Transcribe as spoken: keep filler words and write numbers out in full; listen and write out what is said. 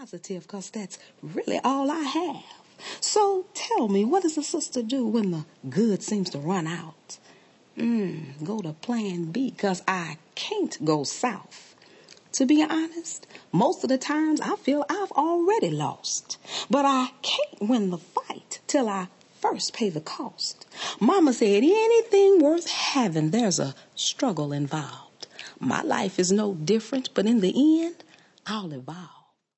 positive because that's really all I have. So tell me, what does a sister do when the good seems to run out? Mm, go to plan B because I can't go south. To be honest, most of the times I feel I've already lost. But I can't win the fight till I first pay the cost. Mama said anything worth having, there's a struggle involved. My life is no different, but in the end, I'll evolve.